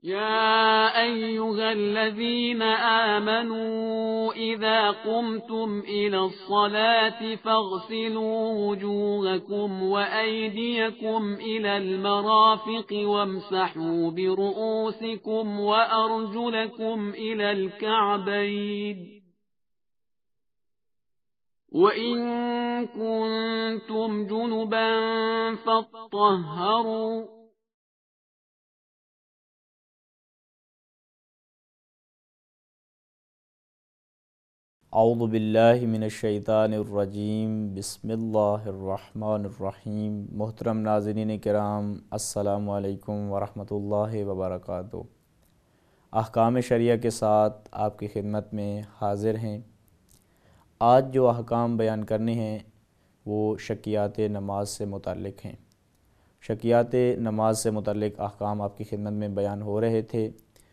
يا أيها الذين آمنوا إذا قمتم إلى الصلاة فاغسلوا وجوهكم وأيديكم إلى المرافق وامسحوا برؤوسكم وأرجلكم إلى الكعبين وإن كنتم جنبا فاطهروا اعوذ باللہ من الشیطان الرجیم، بسم اللہ الرحمن الرحیم۔ محترم ناظرین کرام، السلام علیکم ورحمۃ اللہ وبرکاتہ۔ احکام شریعہ کے ساتھ آپ کی خدمت میں حاضر ہیں۔ آج جو احکام بیان کرنے ہیں وہ شکیات نماز سے متعلق ہیں۔ شکیات نماز سے متعلق احکام آپ کی خدمت میں بیان ہو رہے تھے۔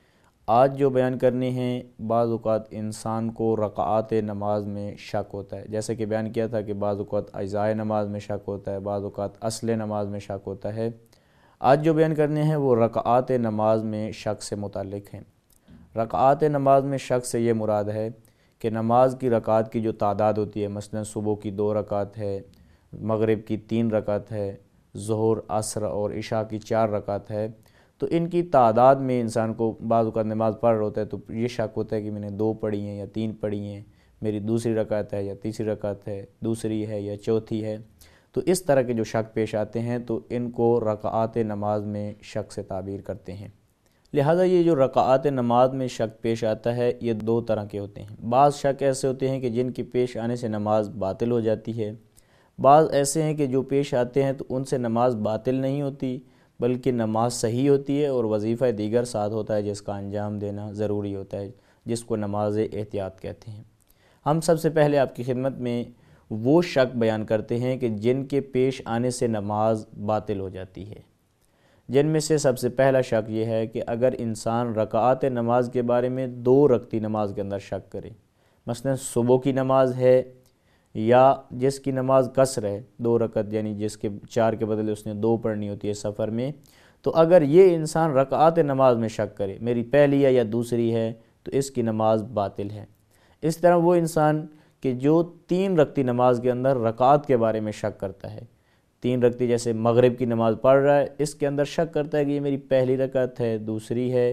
آج جو بیان کرنے ہیں، بعض اوقات انسان کو رکعات نماز میں شک ہوتا ہے، جیسے کہ بیان کیا تھا کہ بعض اوقات اجزاء نماز میں شک ہوتا ہے، بعض اوقات اصل نماز میں شک ہوتا ہے۔ آج جو بیان کرنے ہیں وہ رکعات نماز میں شک سے متعلق ہیں۔ رکعات نماز میں شک سے یہ مراد ہے کہ نماز کی رکعات کی جو تعداد ہوتی ہے، مثلا صبح کی 2 رکعت ہے، مغرب کی 3 رکعت ہے، ظہر، عصر اور عشاء کی 4 رکعت ہے، تو ان کی تعداد میں انسان کو بعض اوقات نماز پڑھ رہا ہوتا ہے تو یہ شک ہوتا ہے کہ میں نے 2 پڑھی ہیں یا 3 پڑھی ہیں، میری دوسری رکعت ہے یا تیسری رکعت ہے، دوسری ہے یا چوتھی ہے۔ تو اس طرح کے جو شک پیش آتے ہیں تو ان کو رکعات نماز میں شک سے تعبیر کرتے ہیں۔ لہٰذا یہ جو رکعات نماز میں شک پیش آتا ہے یہ 2 طرح کے ہوتے ہیں۔ بعض شک ایسے ہوتے ہیں کہ جن کے پیش آنے سے نماز باطل ہو جاتی ہے، بعض ایسے ہیں کہ جو پیش آتے ہیں تو ان سے نماز باطل نہیں ہوتی بلکہ نماز صحیح ہوتی ہے اور وظیفہ دیگر ساتھ ہوتا ہے جس کا انجام دینا ضروری ہوتا ہے، جس کو نماز احتیاط کہتے ہیں۔ ہم سب سے پہلے آپ کی خدمت میں وہ شک بیان کرتے ہیں کہ جن کے پیش آنے سے نماز باطل ہو جاتی ہے۔ جن میں سے سب سے پہلا شک یہ ہے کہ اگر انسان رکعات نماز کے بارے میں 2 رکعتی نماز کے اندر شک کرے، مثلا صبح کی نماز ہے یا جس کی نماز قصر ہے 2 رکعت، یعنی جس کے 4 کے بدلے اس نے 2 پڑھنی ہوتی ہے سفر میں، تو اگر یہ انسان رکعات نماز میں شک کرے میری پہلی ہے یا دوسری ہے تو اس کی نماز باطل ہے۔ اس طرح وہ انسان کہ جو 3 رکعتی نماز کے اندر رکعات کے بارے میں شک کرتا ہے، 3 رکعتی جیسے مغرب کی نماز پڑھ رہا ہے، اس کے اندر شک کرتا ہے کہ یہ میری پہلی رکعت ہے، دوسری ہے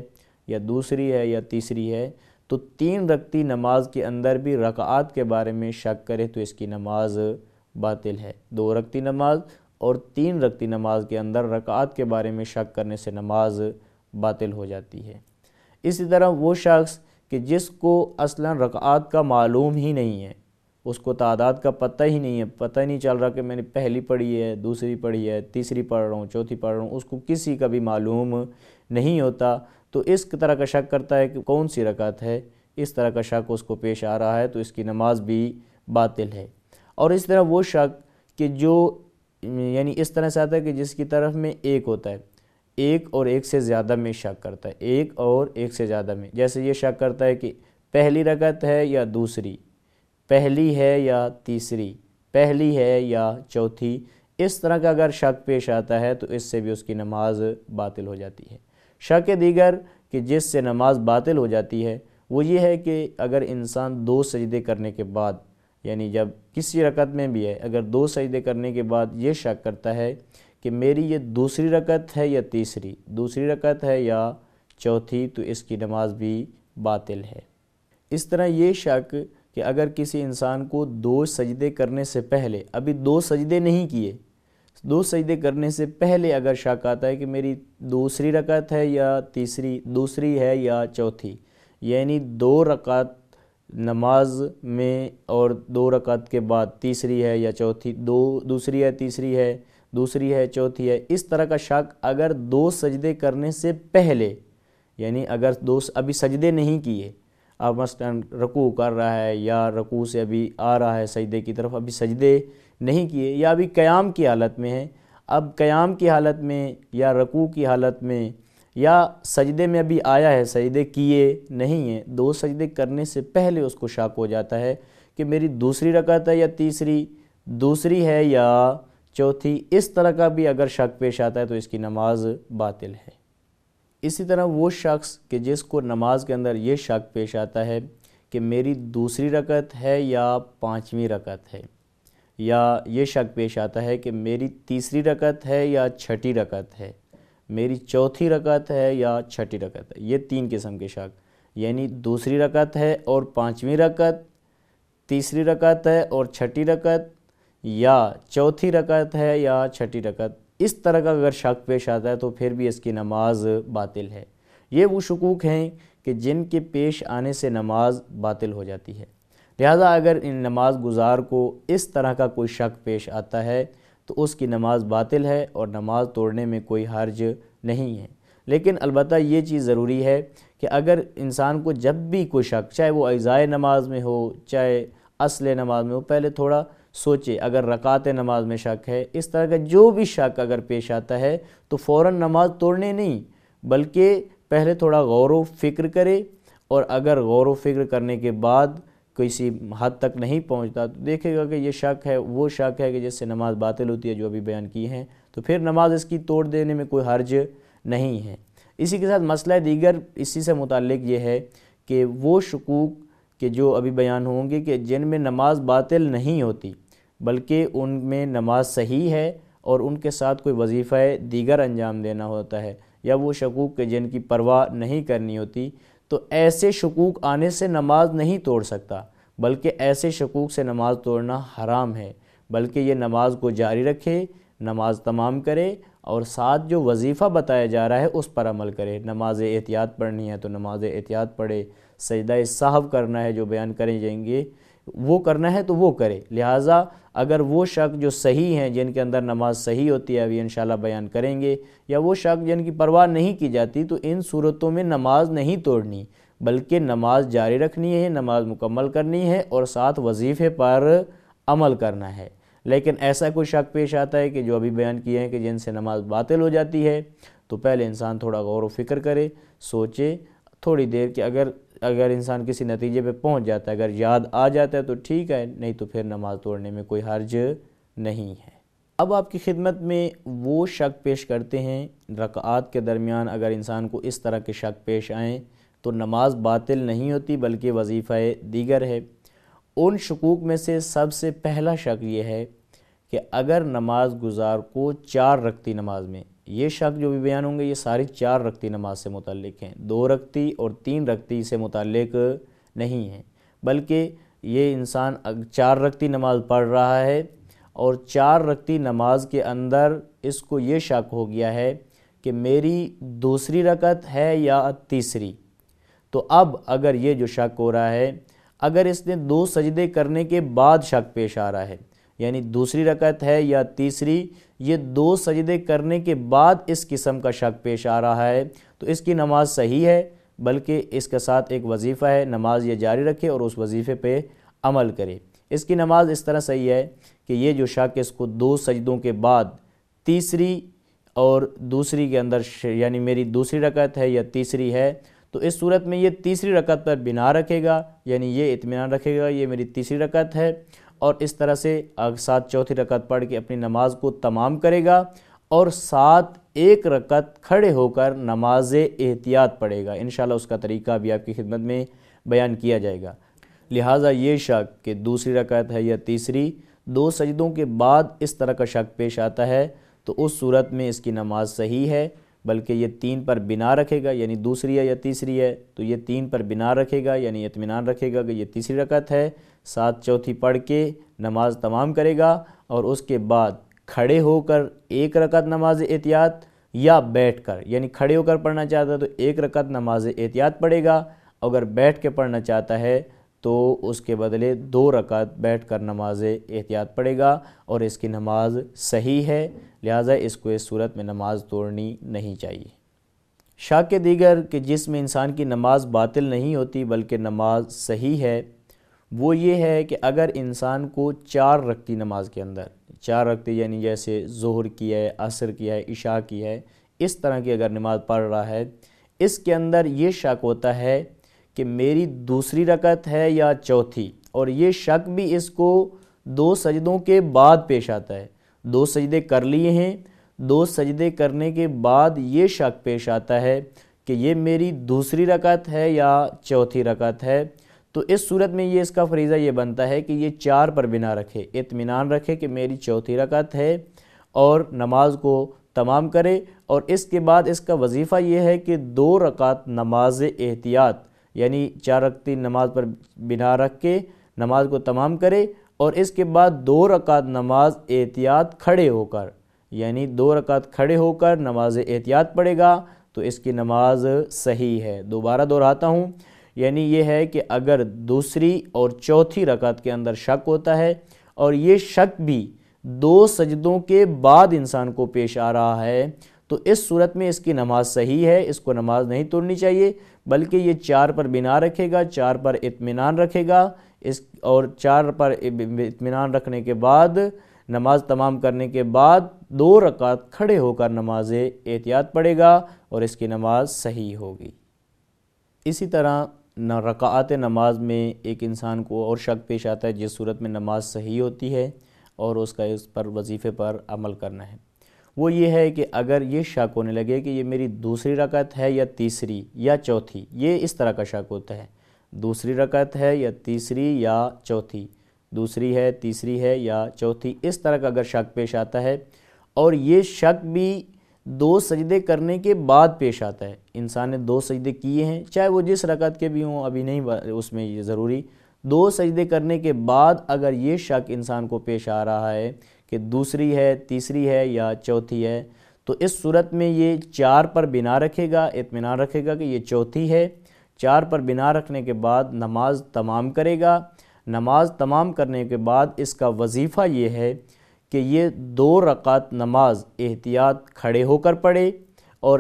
یا تیسری ہے، تو 3 رکعتی نماز کے اندر بھی رکعات کے بارے میں شک کرے تو اس کی نماز باطل ہے۔ 2 رکعتی نماز اور 3 رکعتی نماز کے اندر رکعات کے بارے میں شک کرنے سے نماز باطل ہو جاتی ہے۔ اسی طرح وہ شخص کہ جس کو اصلا رکعات کا معلوم ہی نہیں ہے، اس کو تعداد کا پتہ ہی نہیں ہے، پتہ ہی نہیں چل رہا کہ میں نے پہلی پڑھی ہے، دوسری پڑھی ہے، تیسری پڑھ رہا ہوں، چوتھی پڑھ رہا ہوں، اس کو کسی کا بھی معلوم نہیں ہوتا، تو اس طرح کا شک کرتا ہے کہ کون سی رکعت ہے، اس طرح کا شک اس کو پیش آ رہا ہے تو اس کی نماز بھی باطل ہے۔ اور اس طرح وہ شک کہ جو یعنی اس طرح سے آتا ہے کہ جس کی طرف میں ایک ہوتا ہے، ایک اور ایک سے زیادہ میں شک کرتا ہے، ایک اور ایک سے زیادہ میں، جیسے یہ شک کرتا ہے کہ پہلی رکعت ہے یا دوسری، پہلی ہے یا تیسری، پہلی ہے یا چوتھی، اس طرح کا اگر شک پیش آتا ہے تو اس سے بھی اس کی نماز باطل ہو جاتی ہے۔ شک دیگر کہ جس سے نماز باطل ہو جاتی ہے وہ یہ ہے کہ اگر انسان 2 سجدے کرنے کے بعد، یعنی جب کسی رکعت میں بھی ہے اگر 2 سجدے کرنے کے بعد یہ شک کرتا ہے کہ میری یہ دوسری رکعت ہے یا تیسری، دوسری رکعت ہے یا چوتھی، تو اس کی نماز بھی باطل ہے۔ اس طرح یہ شک کہ اگر کسی انسان کو 2 سجدے کرنے سے پہلے، ابھی 2 سجدے نہیں کیے، 2 سجدے کرنے سے پہلے اگر شک آتا ہے کہ میری دوسری رکعت ہے یا تیسری، دوسری ہے یا چوتھی، یعنی 2 رکعت نماز میں اور 2 رکعت کے بعد تیسری ہے یا چوتھی، دوسری ہے تیسری ہے، دوسری ہے چوتھی ہے، اس طرح کا شک اگر 2 سجدے کرنے سے پہلے، یعنی اگر 2 ابھی سجدے نہیں کیے، اب مثلاً رکوع کر رہا ہے یا رکوع سے ابھی آ رہا ہے سجدے کی طرف، ابھی سجدے نہیں کیے یا ابھی قیام کی حالت میں ہے، اب قیام کی حالت میں یا رکوع کی حالت میں یا سجدے میں ابھی آیا ہے، سجدے کیے نہیں ہیں، 2 سجدے کرنے سے پہلے اس کو شک ہو جاتا ہے کہ میری دوسری رکعت ہے یا تیسری، دوسری ہے یا چوتھی، اس طرح کا بھی اگر شک پیش آتا ہے تو اس کی نماز باطل ہے۔ اسی طرح وہ شخص کہ جس کو نماز کے اندر یہ شک پیش آتا ہے کہ میری دوسری رکعت ہے یا پانچویں رکعت ہے، یا یہ شک پیش آتا ہے کہ میری تیسری رکعت ہے یا چھٹی رکعت ہے، میری چوتھی رکعت ہے یا چھٹی رکعت ہے، یہ تین قسم کے شک، یعنی دوسری رکعت ہے اور پانچویں رکعت، تیسری رکعت ہے اور چھٹی رکعت، یا چوتھی رکعت ہے یا چھٹی رکعت، اس طرح کا اگر شک پیش آتا ہے تو پھر بھی اس کی نماز باطل ہے۔ یہ وہ شکوک ہیں کہ جن کے پیش آنے سے نماز باطل ہو جاتی ہے۔ لہذا اگر ان نماز گزار کو اس طرح کا کوئی شک پیش آتا ہے تو اس کی نماز باطل ہے اور نماز توڑنے میں کوئی حرج نہیں ہے۔ لیکن البتہ یہ چیز ضروری ہے کہ اگر انسان کو جب بھی کوئی شک، چاہے وہ اجزائے نماز میں ہو چاہے اصل نماز میں ہو، پہلے تھوڑا سوچے۔ اگر رکعت نماز میں شک ہے، اس طرح کا جو بھی شک اگر پیش آتا ہے تو فوراً نماز توڑنے نہیں، بلکہ پہلے تھوڑا غور و فکر کرے، اور اگر غور و فکر کرنے کے بعد کسی حد تک نہیں پہنچتا تو دیکھے گا کہ یہ شک ہے وہ شک ہے کہ جس سے نماز باطل ہوتی ہے، جو ابھی بیان کی ہیں، تو پھر نماز اس کی توڑ دینے میں کوئی حرج نہیں ہے۔ اسی کے ساتھ مسئلہ دیگر اسی سے متعلق یہ ہے کہ وہ شکوک کہ جو ابھی بیان ہوں گے کہ جن میں نماز باطل نہیں ہوتی بلکہ ان میں نماز صحیح ہے اور ان کے ساتھ کوئی وظیفہ دیگر انجام دینا ہوتا ہے، یا وہ شکوک کہ جن کی پرواہ نہیں کرنی ہوتی، تو ایسے شکوک آنے سے نماز نہیں توڑ سکتا، بلکہ ایسے شکوک سے نماز توڑنا حرام ہے، بلکہ یہ نماز کو جاری رکھے، نماز تمام کرے، اور ساتھ جو وظیفہ بتایا جا رہا ہے اس پر عمل کرے۔ نماز احتیاط پڑھنی ہے تو نماز احتیاط پڑھے، سجدہ سہو کرنا ہے جو بیان کریں جائیں گے وہ کرنا ہے تو وہ کرے۔ لہٰذا اگر وہ شک جو صحیح ہیں جن کے اندر نماز صحیح ہوتی ہے، ابھی انشاءاللہ بیان کریں گے، یا وہ شک جن کی پرواہ نہیں کی جاتی، تو ان صورتوں میں نماز نہیں توڑنی بلکہ نماز جاری رکھنی ہے، نماز مکمل کرنی ہے، اور ساتھ وظیفے پر عمل کرنا ہے۔ لیکن ایسا کوئی شک پیش آتا ہے کہ جو ابھی بیان کیے ہیں کہ جن سے نماز باطل ہو جاتی ہے، تو پہلے انسان تھوڑا غور و فکر کرے، سوچے تھوڑی دیر کہ اگر انسان کسی نتیجے پہ پہنچ جاتا ہے، اگر یاد آ جاتا ہے تو ٹھیک ہے، نہیں تو پھر نماز توڑنے میں کوئی حرج نہیں ہے۔ اب آپ کی خدمت میں وہ شک پیش کرتے ہیں، رکعات کے درمیان اگر انسان کو اس طرح کے شک پیش آئیں تو نماز باطل نہیں ہوتی بلکہ وظیفہ دیگر ہے۔ ان شکوک میں سے سب سے پہلا شک یہ ہے کہ اگر نماز گزار کو 4 رکعتی نماز میں، یہ شک جو بھی بیان ہوں گے یہ ساری 4 رکعتی نماز سے متعلق ہیں، 2 رکعتی اور 3 رکعتی سے متعلق نہیں ہیں، بلکہ یہ انسان 4 رکعتی نماز پڑھ رہا ہے اور 4 رکعتی نماز کے اندر اس کو یہ شک ہو گیا ہے کہ میری دوسری رکعت ہے یا تیسری۔ تو اب اگر یہ جو شک ہو رہا ہے، اگر اس نے 2 سجدے کرنے کے بعد شک پیش آ رہا ہے، یعنی دوسری رکعت ہے یا تیسری، یہ 2 سجدے کرنے کے بعد اس قسم کا شک پیش آ رہا ہے، تو اس کی نماز صحیح ہے، بلکہ اس کے ساتھ ایک وظیفہ ہے، نماز یہ جاری رکھے اور اس وظیفے پہ عمل کرے۔ اس کی نماز اس طرح صحیح ہے کہ یہ جو شک اس کو 2 سجدوں کے بعد تیسری اور دوسری کے اندر، یعنی میری دوسری رکعت ہے یا تیسری ہے، تو اس صورت میں یہ تیسری رکعت پر بنا رکھے گا، یعنی یہ اطمینان رکھے گا یہ میری تیسری رکعت ہے، اور اس طرح سے ساتھ چوتھی رکعت پڑھ کے اپنی نماز کو تمام کرے گا، اور ساتھ 1 رکعت کھڑے ہو کر نماز احتیاط پڑھے گا۔ انشاءاللہ اس کا طریقہ بھی آپ کی خدمت میں بیان کیا جائے گا۔ لہٰذا یہ شک کہ دوسری رکعت ہے یا تیسری، 2 سجدوں کے بعد اس طرح کا شک پیش آتا ہے، تو اس صورت میں اس کی نماز صحیح ہے، بلکہ یہ 3 پر بنا رکھے گا، یعنی دوسری ہے یا تیسری ہے تو یہ 3 پر بنا رکھے گا، یعنی اطمینان رکھے گا کہ یہ تیسری رکعت ہے، ساتھ چوتھی پڑھ کے نماز تمام کرے گا، اور اس کے بعد کھڑے ہو کر 1 رکعت نماز احتیاط، یا بیٹھ کر، یعنی کھڑے ہو کر پڑھنا چاہتا ہے تو 1 رکعت نماز احتیاط پڑھے گا، اگر بیٹھ کے پڑھنا چاہتا ہے تو اس کے بدلے 2 رکعت بیٹھ کر نماز احتیاط پڑھے گا، اور اس کی نماز صحیح ہے، لہٰذا اس کو اس صورت میں نماز توڑنی نہیں چاہیے۔ شک دیگر کہ جس میں انسان کی نماز باطل نہیں ہوتی بلکہ نماز صحیح ہے، وہ یہ ہے کہ اگر انسان کو 4 رکعتی نماز کے اندر، 4 رکعتی یعنی جیسے ظہر کی ہے، عصر کی ہے، عشاء کی ہے، اس طرح کی اگر نماز پڑھ رہا ہے، اس کے اندر یہ شک ہوتا ہے کہ میری دوسری رکعت ہے یا چوتھی، اور یہ شک بھی اس کو 2 سجدوں کے بعد پیش آتا ہے۔ 2 سجدے کر لیے ہیں، 2 سجدے کرنے کے بعد یہ شک پیش آتا ہے کہ یہ میری دوسری رکعت ہے یا چوتھی رکعت ہے، تو اس صورت میں یہ اس کا فریضہ یہ بنتا ہے کہ یہ 4 پر بنا رکھے، اطمینان رکھے کہ میری چوتھی رکعت ہے اور نماز کو تمام کرے، اور اس کے بعد اس کا وظیفہ یہ ہے کہ 2 رکعت نماز احتیاط یعنی 4 رکعتی نماز پر بنا رکھ کے نماز کو تمام کرے، اور اس کے بعد 2 رکعت نماز احتیاط کھڑے ہو کر، یعنی 2 رکعت کھڑے ہو کر نماز احتیاط پڑھے گا تو اس کی نماز صحیح ہے۔ دوبارہ دہراتا ہوں، یعنی یہ ہے کہ اگر دوسری اور چوتھی رکعت کے اندر شک ہوتا ہے اور یہ شک بھی 2 سجدوں کے بعد انسان کو پیش آ رہا ہے، تو اس صورت میں اس کی نماز صحیح ہے، اس کو نماز نہیں توڑنی چاہیے، بلکہ یہ 4 پر بنا رکھے گا، 4 پر اطمینان رکھے گا، اور 4 پر اطمینان رکھنے کے بعد نماز تمام کرنے کے بعد 2 رکعت کھڑے ہو کر نماز احتیاط پڑھے گا اور اس کی نماز صحیح ہوگی۔ اسی طرح رکعات نماز میں ایک انسان کو اور شک پیش آتا ہے جس صورت میں نماز صحیح ہوتی ہے اور اس کا اس پر وظیفے پر عمل کرنا ہے، وہ یہ ہے کہ اگر یہ شک ہونے لگے کہ یہ میری دوسری رکعت ہے یا تیسری یا چوتھی، یہ اس طرح کا شک ہوتا ہے، دوسری رکعت ہے یا تیسری یا چوتھی، دوسری ہے تیسری ہے یا چوتھی، اس طرح کا اگر شک پیش آتا ہے اور یہ شک بھی 2 سجدے کرنے کے بعد پیش آتا ہے، انسان نے 2 سجدے کیے ہیں چاہے وہ جس رکعت کے بھی ہوں، ابھی نہیں اس میں یہ ضروری، 2 سجدے کرنے کے بعد اگر یہ شک انسان کو پیش آ رہا ہے کہ دوسری ہے تیسری ہے یا چوتھی ہے، تو اس صورت میں یہ 4 پر بنا رکھے گا، اطمینان رکھے گا کہ یہ چوتھی ہے، 4 پر بنا رکھنے کے بعد نماز تمام کرے گا۔ نماز تمام کرنے کے بعد اس کا وظیفہ یہ ہے کہ یہ 2 رکعت نماز احتیاط کھڑے ہو کر پڑھے اور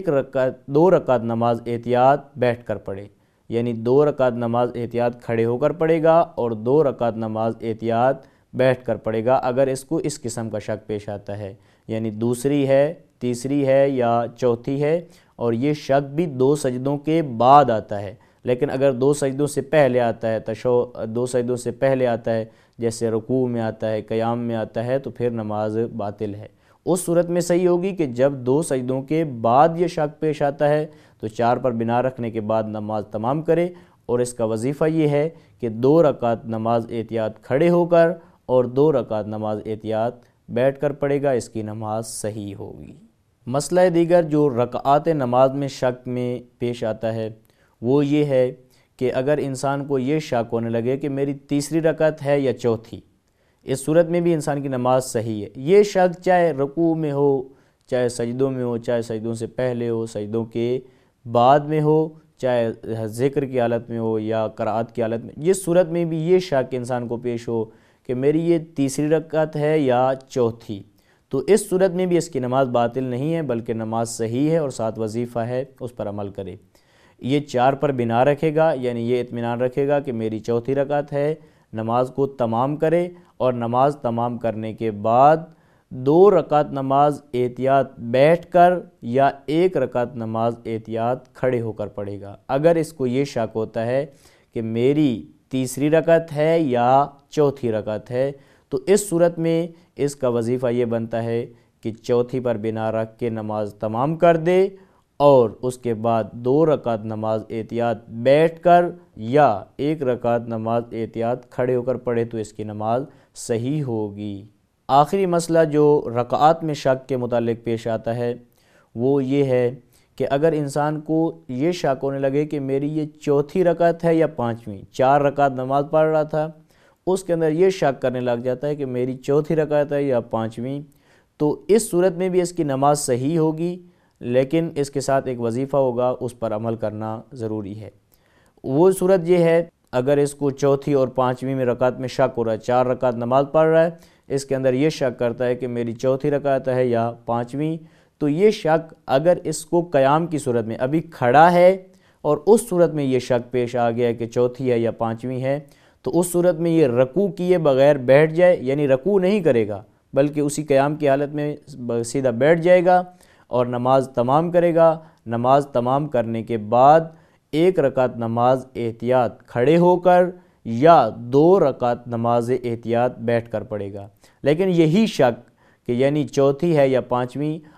2 رکعت نماز احتیاط بیٹھ کر پڑھے، یعنی 2 رکعت نماز احتیاط کھڑے ہو کر پڑھے گا اور 2 رکعت نماز احتیاط بیٹھ کر پڑھے گا اگر اس کو اس قسم کا شک پیش آتا ہے، یعنی دوسری ہے تیسری ہے یا چوتھی ہے اور یہ شک بھی 2 سجدوں کے بعد آتا ہے، لیکن اگر 2 سجدوں سے پہلے آتا ہے 2 سجدوں سے پہلے آتا ہے، جیسے رکوع میں آتا ہے، قیام میں آتا ہے، تو پھر نماز باطل ہے۔ اس صورت میں صحیح ہوگی کہ جب 2 سجدوں کے بعد یہ شک پیش آتا ہے تو 4 پر بنا رکھنے کے بعد نماز تمام کرے، اور اس کا وظیفہ یہ ہے کہ 2 رکعت نماز احتیاط کھڑے ہو کر اور 2 رکعت نماز احتیاط بیٹھ کر پڑھے گا، اس کی نماز صحیح ہوگی۔ مسئلہ دیگر جو رکعات نماز میں شک میں پیش آتا ہے وہ یہ ہے کہ اگر انسان کو یہ شک ہونے لگے کہ میری تیسری رکعت ہے یا چوتھی، اس صورت میں بھی انسان کی نماز صحیح ہے۔ یہ شک چاہے رکوع میں ہو، چاہے سجدوں میں ہو، چاہے سجدوں سے پہلے ہو، سجدوں کے بعد میں ہو، چاہے ذکر کی حالت میں ہو یا قرأت کی حالت میں، جس صورت میں بھی یہ شک انسان کو پیش ہو کہ میری یہ تیسری رکعت ہے یا چوتھی، تو اس صورت میں بھی اس کی نماز باطل نہیں ہے بلکہ نماز صحیح ہے اور ساتھ وظیفہ ہے، اس پر عمل کرے۔ یہ 4 پر بنا رکھے گا، یعنی یہ اطمینان رکھے گا کہ میری چوتھی رکعت ہے، نماز کو تمام کرے اور نماز تمام کرنے کے بعد 2 رکعت نماز احتیاط بیٹھ کر یا 1 رکعت نماز احتیاط کھڑے ہو کر پڑھے گا۔ اگر اس کو یہ شک ہوتا ہے کہ میری تیسری رکعت ہے یا چوتھی رکعت ہے، تو اس صورت میں اس کا وظیفہ یہ بنتا ہے کہ چوتھی پر بنا رکھ کے نماز تمام کر دے اور اس کے بعد 2 رکعت نماز احتیاط بیٹھ کر یا 1 رکعت نماز احتیاط کھڑے ہو کر پڑھے تو اس کی نماز صحیح ہوگی۔ آخری مسئلہ جو رکعات میں شک کے متعلق پیش آتا ہے وہ یہ ہے کہ اگر انسان کو یہ شک ہونے لگے کہ میری یہ چوتھی رکعت ہے یا 5ویں، 4 رکعت نماز پڑھ رہا تھا، اس کے اندر یہ شک کرنے لگ جاتا ہے کہ میری چوتھی رکعت ہے یا 5ویں، تو اس صورت میں بھی اس کی نماز صحیح ہوگی، لیکن اس کے ساتھ ایک وظیفہ ہوگا، اس پر عمل کرنا ضروری ہے۔ وہ صورت یہ ہے اگر اس کو چوتھی اور 5ویں میں رکعت میں شک ہو رہا ہے، 4 رکعت نماز پڑھ رہا ہے، اس کے اندر یہ شک کرتا ہے کہ میری چوتھی رکعت ہے یا 5ویں، تو یہ شک اگر اس کو قیام کی صورت میں ابھی کھڑا ہے اور اس صورت میں یہ شک پیش آ گیا ہے کہ چوتھی ہے یا 5ویں ہے، تو اس صورت میں یہ رکوع کیے بغیر بیٹھ جائے، یعنی رکوع نہیں کرے گا بلکہ اسی قیام کی حالت میں سیدھا بیٹھ جائے گا اور نماز تمام کرے گا۔ نماز تمام کرنے کے بعد 1 رکعت نماز احتیاط کھڑے ہو کر یا 2 رکعت نماز احتیاط بیٹھ کر پڑھے گا۔ لیکن یہی شک کہ یعنی چوتھی ہے یا 5ویں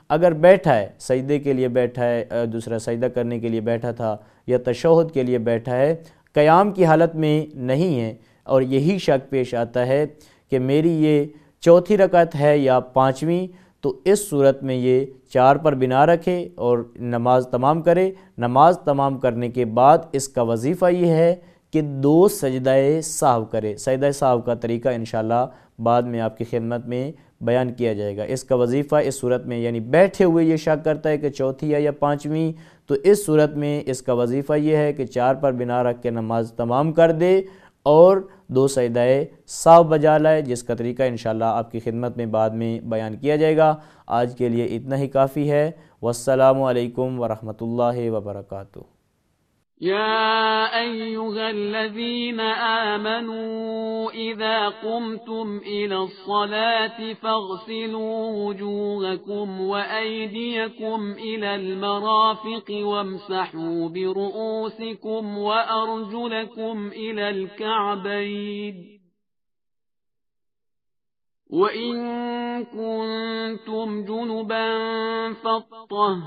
اگر بیٹھا ہے، سجدے کے لیے بیٹھا ہے، دوسرا سجدہ کرنے کے لیے بیٹھا تھا یا تشہد کے لیے بیٹھا ہے، قیام کی حالت میں نہیں ہے اور یہی شک پیش آتا ہے کہ میری یہ چوتھی رکعت ہے یا پانچویں، تو اس صورت میں یہ 4 پر بنا رکھے اور نماز تمام کرے۔ نماز تمام کرنے کے بعد اس کا وظیفہ یہ ہے کہ 2 سجدہ سہو کرے۔ سجدہ سہو کا طریقہ انشاءاللہ بعد میں آپ کی خدمت میں بیان کیا جائے گا۔ اس کا وظیفہ اس صورت میں، یعنی بیٹھے ہوئے یہ شک کرتا ہے کہ چوتھی ہے یا پانچویں، تو اس صورت میں اس کا وظیفہ یہ ہے کہ 4 پر بنا رکھ کے نماز تمام کر دے اور 2 سجدہ سہو بجا لائے، جس کا طریقہ انشاءاللہ آپ کی خدمت میں بعد میں بیان کیا جائے گا۔ آج کے لیے اتنا ہی کافی ہے۔ والسلام علیکم ورحمۃ اللہ وبرکاتہ۔ يا أيها الذين آمنوا إذا قمتم إلى الصلاة فاغسلوا وجوهكم وأيديكم إلى المرافق وامسحوا برؤوسكم وأرجلكم إلى الكعبين وإن كنتم جنبا فاطهروا